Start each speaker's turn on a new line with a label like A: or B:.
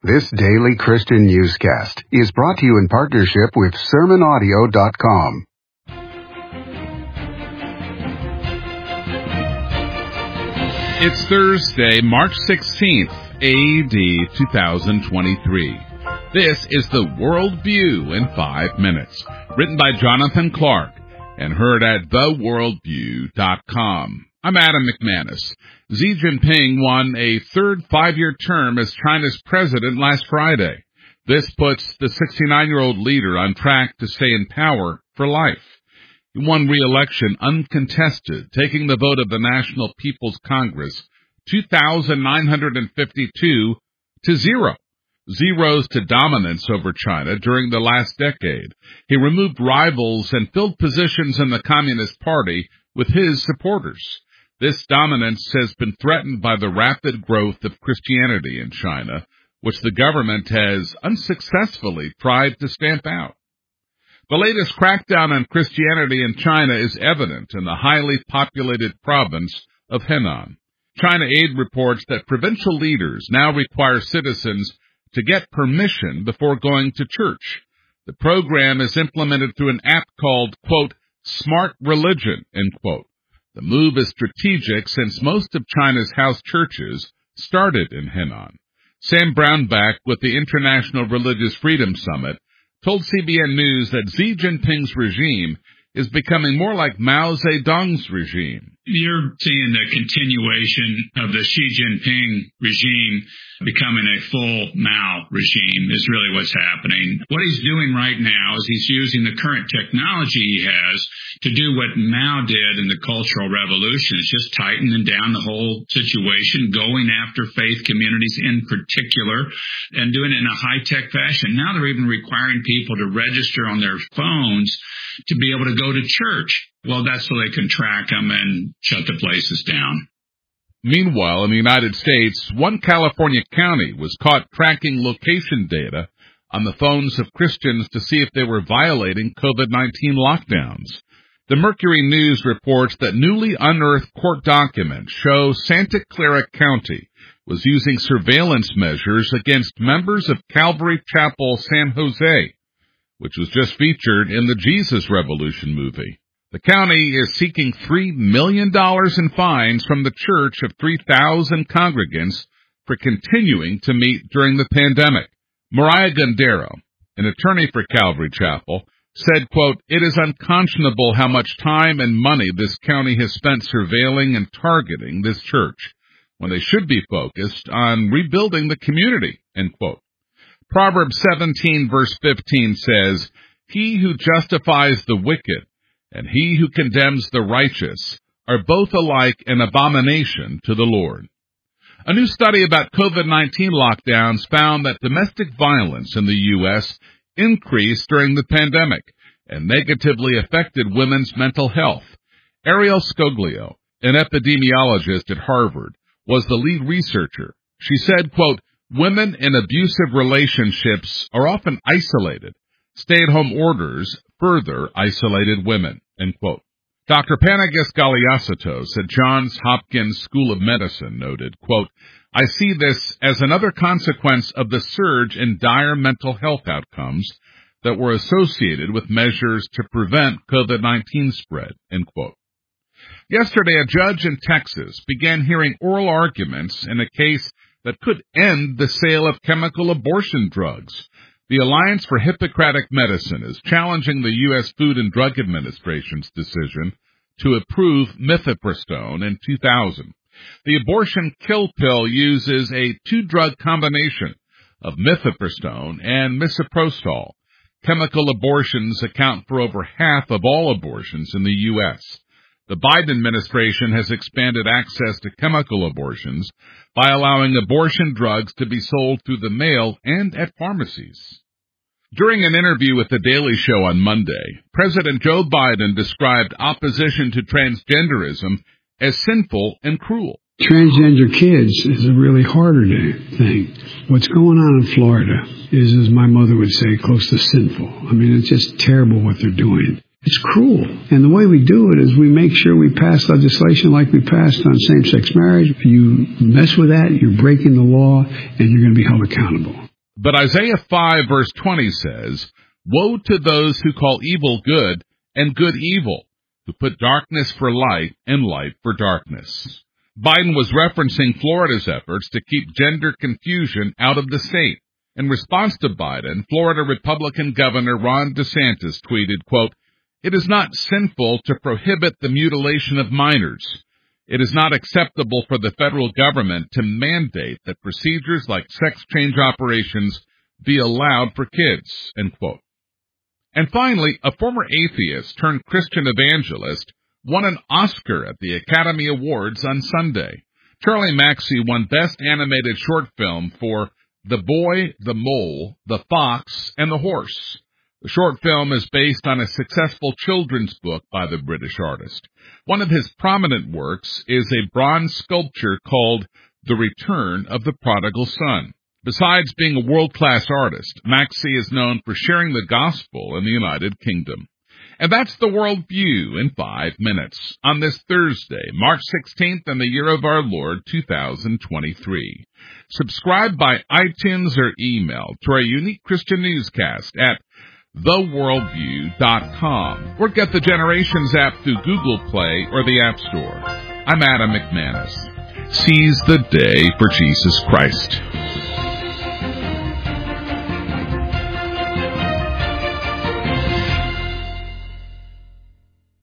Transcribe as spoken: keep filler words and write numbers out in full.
A: This daily Christian newscast is brought to you in partnership with sermon audio dot com.
B: It's Thursday, March sixteenth, A D two thousand twenty-three. This is the World View in five minutes, written by Jonathan Clark and heard at the world view dot com. I'm Adam McManus. Xi Jinping won a third five-year term as China's president last Friday. This puts the sixty-nine-year-old leader on track to stay in power for life. He won re-election uncontested, taking the vote of the National People's Congress two thousand nine hundred fifty-two to zero. Xi rose to dominance over China during the last decade. He removed rivals and filled positions in the Communist Party with his supporters. This dominance has been threatened by the rapid growth of Christianity in China, which the government has unsuccessfully tried to stamp out. The latest crackdown on Christianity in China is evident in the highly populated province of Henan. China Aid reports that provincial leaders now require citizens to get permission before going to church. The program is implemented through an app called, quote, Smart Religion, end quote. The move is strategic since most of China's house churches started in Henan. Sam Brownback with the International Religious Freedom Summit told C B N News that Xi Jinping's regime is becoming more like Mao Zedong's regime.
C: You're seeing the continuation of the Xi Jinping regime becoming a full Mao regime is really what's happening. What he's doing right now is he's using the current technology he has to do what Mao did in the Cultural Revolution. It's just tightening down the whole situation, going after faith communities in particular, and doing it in a high-tech fashion. Now they're even requiring people to register on their phones to be able to go to church. Well, that's so they can track them and shut the places down.
B: Meanwhile, in the United States, one California county was caught tracking location data on the phones of Christians to see if they were violating COVID nineteen lockdowns. The Mercury News reports that newly unearthed court documents show Santa Clara County was using surveillance measures against members of Calvary Chapel San Jose, which was just featured in the Jesus Revolution movie. The county is seeking three million dollars in fines from the church of three thousand congregants for continuing to meet during the pandemic. Mariah Gundero, an attorney for Calvary Chapel, said, quote, "It is unconscionable how much time and money this county has spent surveilling and targeting this church when they should be focused on rebuilding the community," end quote. Proverbs seventeen verse fifteen says, "He who justifies the wicked and he who condemns the righteous are both alike an abomination to the Lord." A new study about COVID nineteen lockdowns found that domestic violence in the U S increased during the pandemic and negatively affected women's mental health. Ariel Scoglio, an epidemiologist at Harvard, was the lead researcher. She said, quote, "Women in abusive relationships are often isolated. Stay-at-home orders further isolated women," end quote. Doctor Panagis Galiasatos at Johns Hopkins School of Medicine noted, quote, "I see this as another consequence of the surge in dire mental health outcomes that were associated with measures to prevent COVID nineteen spread," end quote. Yesterday, a judge in Texas began hearing oral arguments in a case that could end the sale of chemical abortion drugs. The Alliance for Hippocratic Medicine is challenging the U S Food and Drug Administration's decision to approve mifepristone in two thousand. The abortion kill pill uses a two-drug combination of mifepristone and misoprostol. Chemical abortions account for over half of all abortions in the U S The Biden administration has expanded access to chemical abortions by allowing abortion drugs to be sold through the mail and at pharmacies. During an interview with The Daily Show on Monday, President Joe Biden described opposition to transgenderism as sinful and cruel.
D: Transgender kids is a really harder thing. What's going on in Florida is, as my mother would say, close to sinful. I mean, it's just terrible what they're doing. It's cruel. And the way we do it is we make sure we pass legislation like we passed on same-sex marriage. You mess with that, you're breaking the law, and you're going to be held accountable.
B: But Isaiah five verse twenty says, "Woe to those who call evil good and good evil, who put darkness for light and light for darkness." Biden was referencing Florida's efforts to keep gender confusion out of the state. In response to Biden, Florida Republican Governor Ron DeSantis tweeted, quote, "It is not sinful to prohibit the mutilation of minors. It is not acceptable for the federal government to mandate that procedures like sex change operations be allowed for kids," end quote. And finally, a former atheist turned Christian evangelist won an Oscar at the Academy Awards on Sunday. Charlie Maxey won Best Animated Short Film for The Boy, the Mole, the Fox, and the Horse. The short film is based on a successful children's book by the British artist. One of his prominent works is a bronze sculpture called The Return of the Prodigal Son. Besides being a world-class artist, Maxey is known for sharing the gospel in the United Kingdom. And that's the World View in five minutes on this Thursday, March sixteenth, in the year of our Lord, two thousand twenty-three. Subscribe by iTunes or email to our unique Christian newscast at the worldview dot com or get the Generations app through Google Play or the App Store. I'm Adam McManus. Seize the day for Jesus Christ.